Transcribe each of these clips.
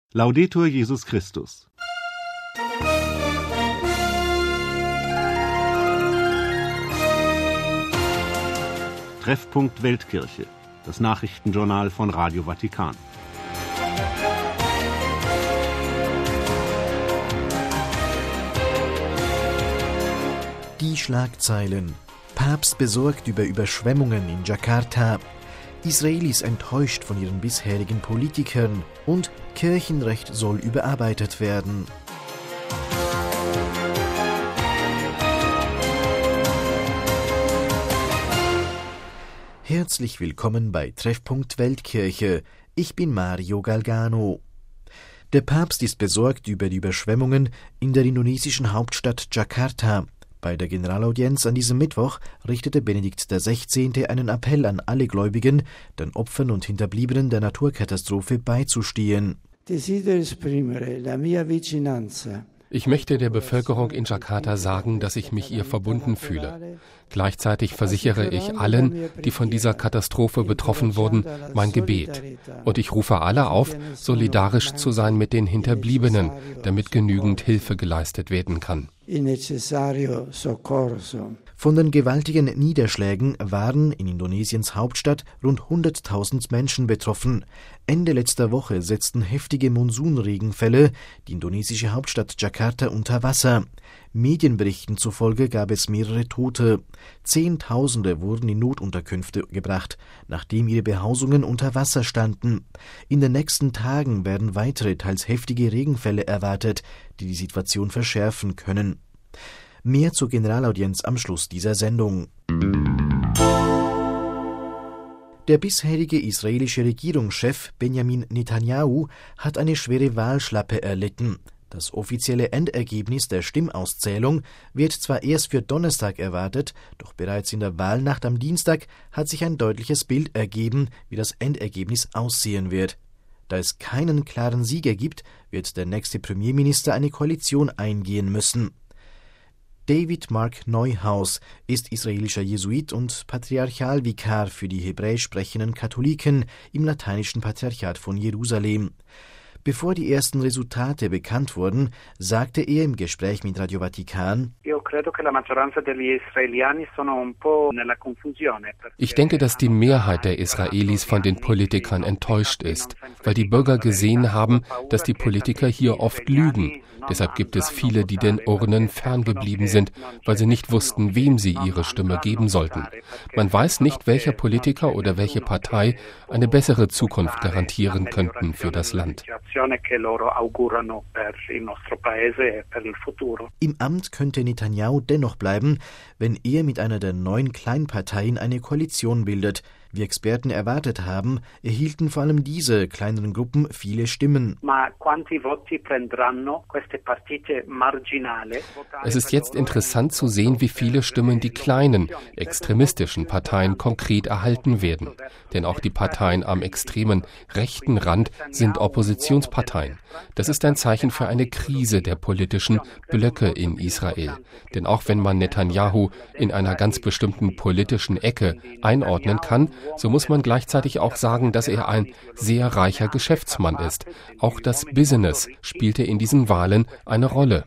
Laudetur Jesus Christus. Treffpunkt Weltkirche, das Nachrichtenjournal von Radio Vatikan. Die Schlagzeilen: Papst besorgt über Überschwemmungen in Jakarta, Israelis enttäuscht von ihren bisherigen Politikern und Kirchenrecht soll überarbeitet werden. Herzlich willkommen bei Treffpunkt Weltkirche. Ich bin Mario Galgano. Der Papst ist besorgt über die Überschwemmungen in der indonesischen Hauptstadt Jakarta. Bei der Generalaudienz an diesem Mittwoch richtete Benedikt XVI. Einen Appell an alle Gläubigen, den Opfern und Hinterbliebenen der Naturkatastrophe beizustehen. Ich möchte der Bevölkerung in Jakarta sagen, dass ich mich ihr verbunden fühle. Gleichzeitig versichere ich allen, die von dieser Katastrophe betroffen wurden, mein Gebet. Und ich rufe alle auf, solidarisch zu sein mit den Hinterbliebenen, damit genügend Hilfe geleistet werden kann. Von den gewaltigen Niederschlägen waren in Indonesiens Hauptstadt rund 100.000 Menschen betroffen. Ende letzter Woche setzten heftige Monsunregenfälle die indonesische Hauptstadt Jakarta unter Wasser. Medienberichten zufolge gab es mehrere Tote. Zehntausende wurden in Notunterkünfte gebracht, nachdem ihre Behausungen unter Wasser standen. In den nächsten Tagen werden weitere, teils heftige Regenfälle erwartet, die die Situation verschärfen können. Mehr zur Generalaudienz am Schluss dieser Sendung. Der bisherige israelische Regierungschef Benjamin Netanyahu hat eine schwere Wahlschlappe erlitten. Das offizielle Endergebnis der Stimmauszählung wird zwar erst für Donnerstag erwartet, doch bereits in der Wahlnacht am Dienstag hat sich ein deutliches Bild ergeben, wie das Endergebnis aussehen wird. Da es keinen klaren Sieger gibt, wird der nächste Premierminister eine Koalition eingehen müssen. David Mark Neuhaus ist israelischer Jesuit und Patriarchalvikar für die hebräisch sprechenden Katholiken im lateinischen Patriarchat von Jerusalem. Bevor die ersten Resultate bekannt wurden, sagte er im Gespräch mit Radio Vatikan: Ich denke, dass die Mehrheit der Israelis von den Politikern enttäuscht ist, weil die Bürger gesehen haben, dass die Politiker hier oft lügen. Deshalb gibt es viele, die den Urnen ferngeblieben sind, weil sie nicht wussten, wem sie ihre Stimme geben sollten. Man weiß nicht, welcher Politiker oder welche Partei eine bessere Zukunft garantieren könnten für das Land. Im Amt könnte Netanyahu dennoch bleiben, wenn er mit einer der 9 Kleinparteien eine Koalition bildet. Wie Experten erwartet haben, erhielten vor allem diese kleineren Gruppen viele Stimmen. Es ist jetzt interessant zu sehen, wie viele Stimmen die kleinen, extremistischen Parteien konkret erhalten werden. Denn auch die Parteien am extremen rechten Rand sind Oppositionsparteien. Das ist ein Zeichen für eine Krise der politischen Blöcke in Israel. Denn auch wenn man Netanyahu in einer ganz bestimmten politischen Ecke einordnen kann, so muss man gleichzeitig auch sagen, dass er ein sehr reicher Geschäftsmann ist. Auch das Business spielte in diesen Wahlen eine Rolle.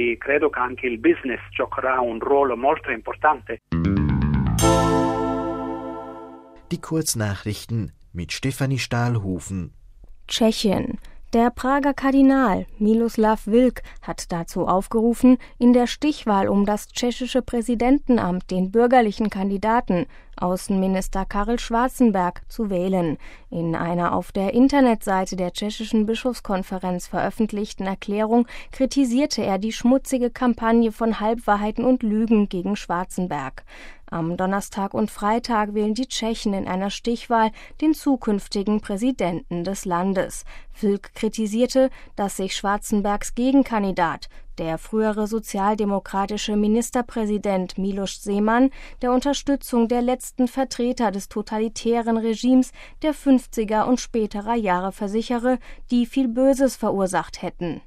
Die Kurznachrichten mit Stefanie Stahlhofen. Tschechien. Der Prager Kardinal Miloslav Vilk hat dazu aufgerufen, in der Stichwahl um das tschechische Präsidentenamt den bürgerlichen Kandidaten Außenminister Karel Schwarzenberg zu wählen. In einer auf der Internetseite der tschechischen Bischofskonferenz veröffentlichten Erklärung kritisierte er die schmutzige Kampagne von Halbwahrheiten und Lügen gegen Schwarzenberg. Am Donnerstag und Freitag wählen die Tschechen in einer Stichwahl den zukünftigen Präsidenten des Landes. Vilk kritisierte, dass sich Schwarzenbergs Gegenkandidat, der frühere sozialdemokratische Ministerpräsident Miloš Zeman, der Unterstützung der letzten Vertreter des totalitären Regimes der 50er und späterer Jahre versichere, die viel Böses verursacht hätten.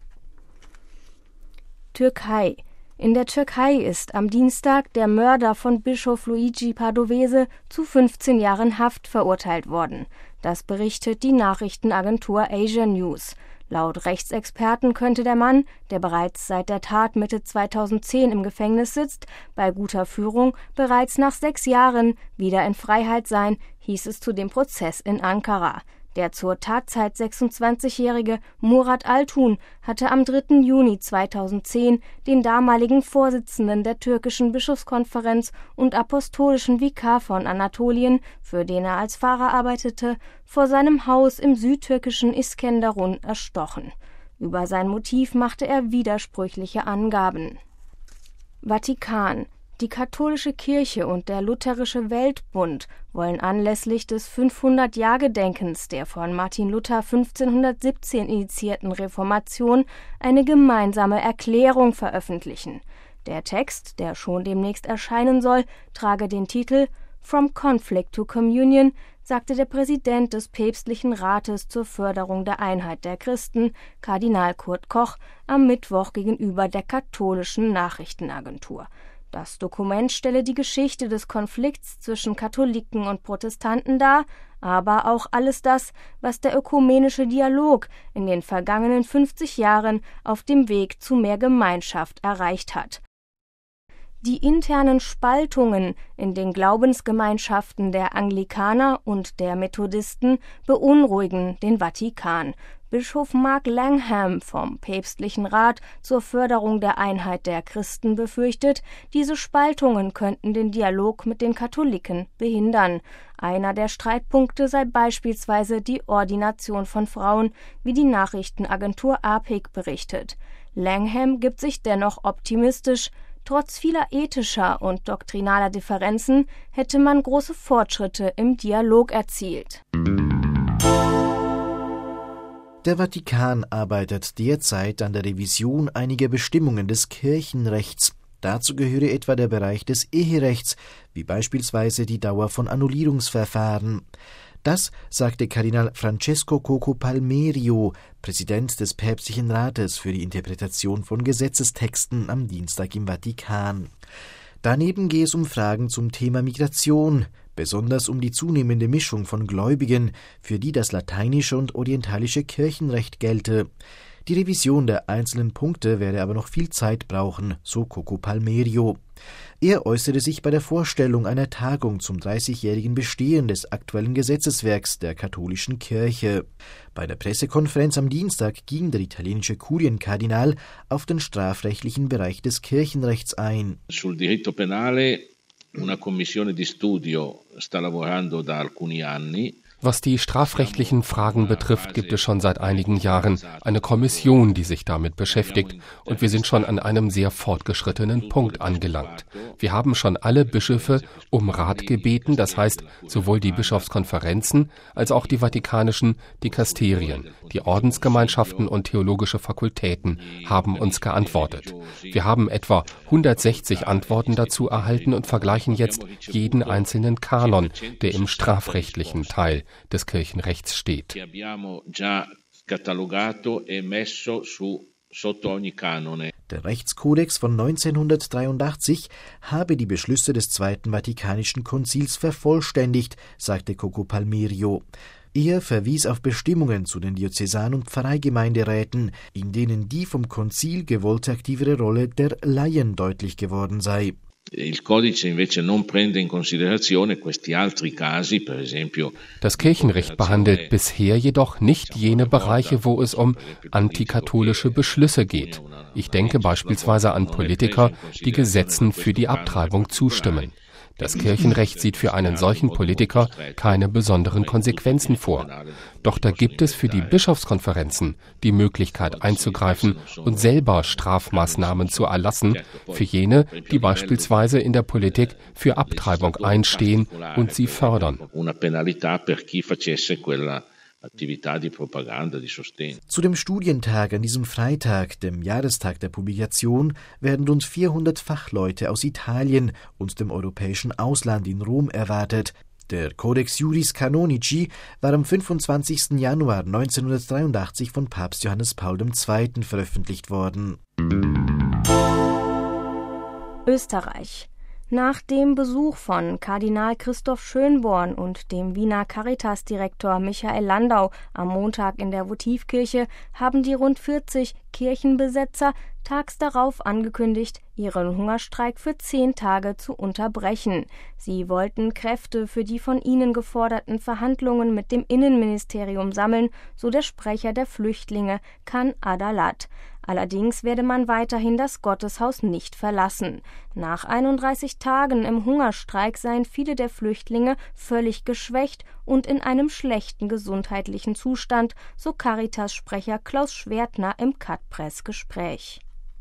Türkei. In der Türkei ist am Dienstag der Mörder von Bischof Luigi Padovese zu 15 Jahren Haft verurteilt worden. Das berichtet die Nachrichtenagentur Asia News. Laut Rechtsexperten könnte der Mann, der bereits seit der Tat Mitte 2010 im Gefängnis sitzt, bei guter Führung bereits nach 6 Jahren wieder in Freiheit sein, hieß es zu dem Prozess in Ankara. Der zur Tatzeit 26-jährige Murat Altun hatte am 3. Juni 2010 den damaligen Vorsitzenden der türkischen Bischofskonferenz und apostolischen Vikar von Anatolien, für den er als Pfarrer arbeitete, vor seinem Haus im südtürkischen Iskenderun erstochen. Über sein Motiv machte er widersprüchliche Angaben. Vatikan. Die katholische Kirche und der Lutherische Weltbund wollen anlässlich des 500-Jahr-Gedenkens der von Martin Luther 1517 initiierten Reformation eine gemeinsame Erklärung veröffentlichen. Der Text, der schon demnächst erscheinen soll, trage den Titel »From Conflict to Communion«, sagte der Präsident des Päpstlichen Rates zur Förderung der Einheit der Christen, Kardinal Kurt Koch, am Mittwoch gegenüber der katholischen Nachrichtenagentur. Das Dokument stelle die Geschichte des Konflikts zwischen Katholiken und Protestanten dar, aber auch alles das, was der ökumenische Dialog in den vergangenen 50 Jahren auf dem Weg zu mehr Gemeinschaft erreicht hat. Die internen Spaltungen in den Glaubensgemeinschaften der Anglikaner und der Methodisten beunruhigen den Vatikan. Bischof Mark Langham vom Päpstlichen Rat zur Förderung der Einheit der Christen befürchtet, diese Spaltungen könnten den Dialog mit den Katholiken behindern. Einer der Streitpunkte sei beispielsweise die Ordination von Frauen, wie die Nachrichtenagentur APIC berichtet. Langham gibt sich dennoch optimistisch. Trotz vieler ethischer und doktrinaler Differenzen hätte man große Fortschritte im Dialog erzielt. Der Vatikan arbeitet derzeit an der Revision einiger Bestimmungen des Kirchenrechts. Dazu gehöre etwa der Bereich des Eherechts, wie beispielsweise die Dauer von Annullierungsverfahren. Das sagte Kardinal Francesco Coco Palmerio, Präsident des Päpstlichen Rates für die Interpretation von Gesetzestexten, am Dienstag im Vatikan. Daneben gehe es um Fragen zum Thema Migration, besonders um die zunehmende Mischung von Gläubigen, für die das lateinische und orientalische Kirchenrecht gelte. Die Revision der einzelnen Punkte werde aber noch viel Zeit brauchen, so Coco Palmerio. Er äußerte sich bei der Vorstellung einer Tagung zum 30-jährigen Bestehen des aktuellen Gesetzeswerks der katholischen Kirche. Bei der Pressekonferenz am Dienstag ging der italienische Kurienkardinal auf den strafrechtlichen Bereich des Kirchenrechts ein. Sul diritto penale una commissione di studio sta lavorando da alcuni anni. Was die strafrechtlichen Fragen betrifft, gibt es schon seit einigen Jahren eine Kommission, die sich damit beschäftigt, und wir sind schon an einem sehr fortgeschrittenen Punkt angelangt. Wir haben schon alle Bischöfe um Rat gebeten, das heißt sowohl die Bischofskonferenzen als auch die vatikanischen Dikasterien, die Ordensgemeinschaften und theologische Fakultäten haben uns geantwortet. Wir haben etwa 160 Antworten dazu erhalten und vergleichen jetzt jeden einzelnen Kanon, der im strafrechtlichen Teil des Kirchenrechts steht. Der Rechtskodex von 1983 habe die Beschlüsse des Zweiten Vatikanischen Konzils vervollständigt, sagte Coco Palmerio. Er verwies auf Bestimmungen zu den Diözesan- und Pfarreigemeinderäten, in denen die vom Konzil gewollte aktivere Rolle der Laien deutlich geworden sei. Das Kirchenrecht behandelt bisher jedoch nicht jene Bereiche, wo es um antikatholische Beschlüsse geht. Ich denke beispielsweise an Politiker, die Gesetzen für die Abtreibung zustimmen. Das Kirchenrecht sieht für einen solchen Politiker keine besonderen Konsequenzen vor. Doch da gibt es für die Bischofskonferenzen die Möglichkeit einzugreifen und selber Strafmaßnahmen zu erlassen für jene, die beispielsweise in der Politik für Abtreibung einstehen und sie fördern. Zu dem Studientag an diesem Freitag, dem Jahrestag der Publikation, werden rund 400 Fachleute aus Italien und dem europäischen Ausland in Rom erwartet. Der Codex Iuris Canonici war am 25. Januar 1983 von Papst Johannes Paul II. Veröffentlicht worden. Österreich. Nach dem Besuch von Kardinal Christoph Schönborn und dem Wiener Caritas-Direktor Michael Landau am Montag in der Votivkirche haben die rund 40 Kirchenbesetzer tags darauf angekündigt, ihren Hungerstreik für 10 Tage zu unterbrechen. Sie wollten Kräfte für die von ihnen geforderten Verhandlungen mit dem Innenministerium sammeln, so der Sprecher der Flüchtlinge Kan Adalat. Allerdings werde man weiterhin das Gotteshaus nicht verlassen. Nach 31 Tagen im Hungerstreik seien viele der Flüchtlinge völlig geschwächt und in einem schlechten gesundheitlichen Zustand, so Caritas-Sprecher Klaus Schwertner im Cut-Press-Gespräch.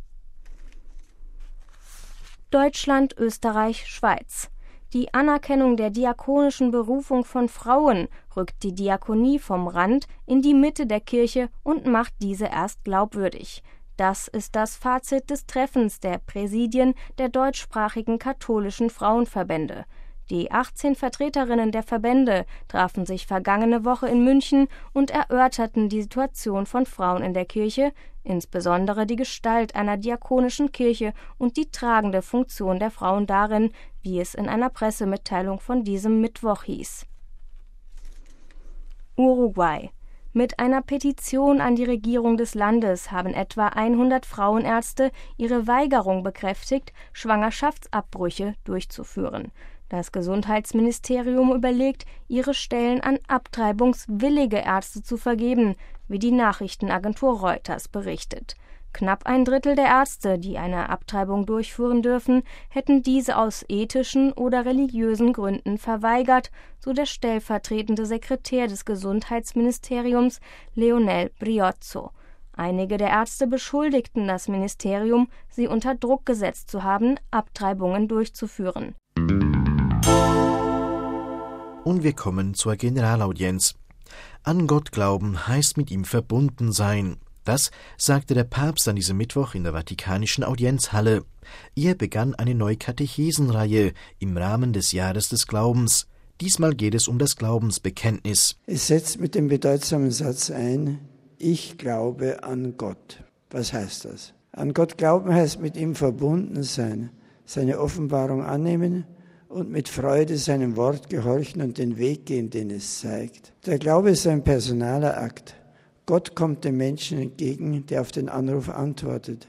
Deutschland, Österreich, Schweiz. Die Anerkennung der diakonischen Berufung von Frauen rückt die Diakonie vom Rand in die Mitte der Kirche und macht diese erst glaubwürdig. Das ist das Fazit des Treffens der Präsidien der deutschsprachigen katholischen Frauenverbände. Die 18 Vertreterinnen der Verbände trafen sich vergangene Woche in München und erörterten die Situation von Frauen in der Kirche, insbesondere die Gestalt einer diakonischen Kirche und die tragende Funktion der Frauen darin, wie es in einer Pressemitteilung von diesem Mittwoch hieß. Uruguay. Mit einer Petition an die Regierung des Landes haben etwa 100 Frauenärzte ihre Weigerung bekräftigt, Schwangerschaftsabbrüche durchzuführen. Das Gesundheitsministerium überlegt, ihre Stellen an abtreibungswillige Ärzte zu vergeben, wie die Nachrichtenagentur Reuters berichtet. Knapp ein Drittel der Ärzte, die eine Abtreibung durchführen dürfen, hätten diese aus ethischen oder religiösen Gründen verweigert, so der stellvertretende Sekretär des Gesundheitsministeriums Leonel Briozzo. Einige der Ärzte beschuldigten das Ministerium, sie unter Druck gesetzt zu haben, Abtreibungen durchzuführen. Und wir kommen zur Generalaudienz. An Gott glauben heißt mit ihm verbunden sein. Das sagte der Papst an diesem Mittwoch in der Vatikanischen Audienzhalle. Er begann eine neue Katechesenreihe im Rahmen des Jahres des Glaubens. Diesmal geht es um das Glaubensbekenntnis. Es setzt mit dem bedeutsamen Satz ein, ich glaube an Gott. Was heißt das? An Gott glauben heißt mit ihm verbunden sein, seine Offenbarung annehmen und mit Freude seinem Wort gehorchen und den Weg gehen, den es zeigt. Der Glaube ist ein personaler Akt. Gott kommt dem Menschen entgegen, der auf den Anruf antwortet.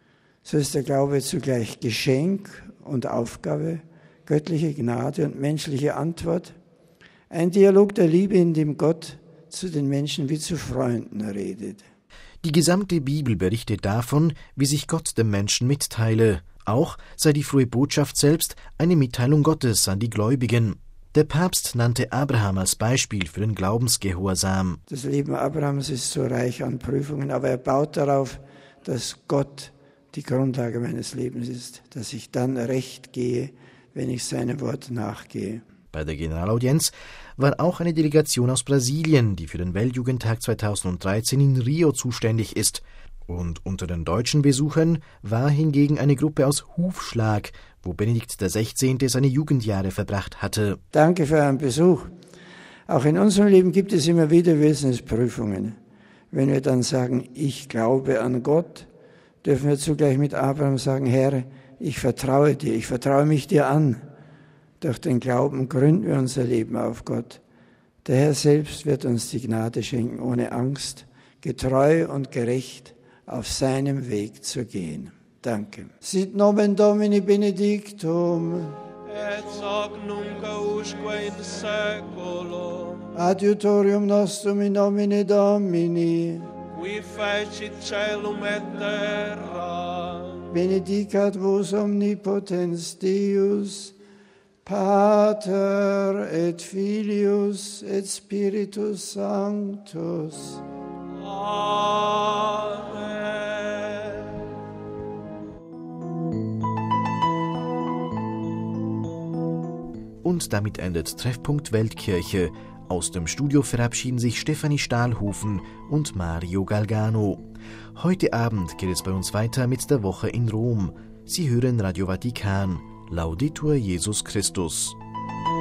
So ist der Glaube zugleich Geschenk und Aufgabe, göttliche Gnade und menschliche Antwort. Ein Dialog der Liebe, in dem Gott zu den Menschen wie zu Freunden redet. Die gesamte Bibel berichtet davon, wie sich Gott dem Menschen mitteile. Auch sei die frohe Botschaft selbst eine Mitteilung Gottes an die Gläubigen. Der Papst nannte Abraham als Beispiel für den Glaubensgehorsam. Das Leben Abrahams ist so reich an Prüfungen, aber er baut darauf, dass Gott die Grundlage meines Lebens ist, dass ich dann recht gehe, wenn ich seinem Wort nachgehe. Bei der Generalaudienz war auch eine Delegation aus Brasilien, die für den Weltjugendtag 2013 in Rio zuständig ist. Und unter den deutschen Besuchern war hingegen eine Gruppe aus Hufschlag, wo Benedikt XVI. Seine Jugendjahre verbracht hatte. Danke für euren Besuch. Auch in unserem Leben gibt es immer wieder Wesensprüfungen. Wenn wir dann sagen, ich glaube an Gott, dürfen wir zugleich mit Abraham sagen, Herr, ich vertraue dir, ich vertraue mich dir an. Durch den Glauben gründen wir unser Leben auf Gott. Der Herr selbst wird uns die Gnade schenken, ohne Angst, getreu und gerecht auf seinem Weg zu gehen. Danke. Sit nomen Domini benedictum. Et hoc nunc usque in seculo. Adiutorium nostrum in nomine Domini. Qui fecit caelum et terra. Benedicat vos omnipotens Deus, Pater et Filius et Spiritus Sanctus. Amen. Und damit endet Treffpunkt Weltkirche. Aus dem Studio verabschieden sich Stefanie Stahlhofen und Mario Galgano. Heute Abend geht es bei uns weiter mit der Woche in Rom. Sie hören Radio Vatikan. Laudetur Jesus Christus.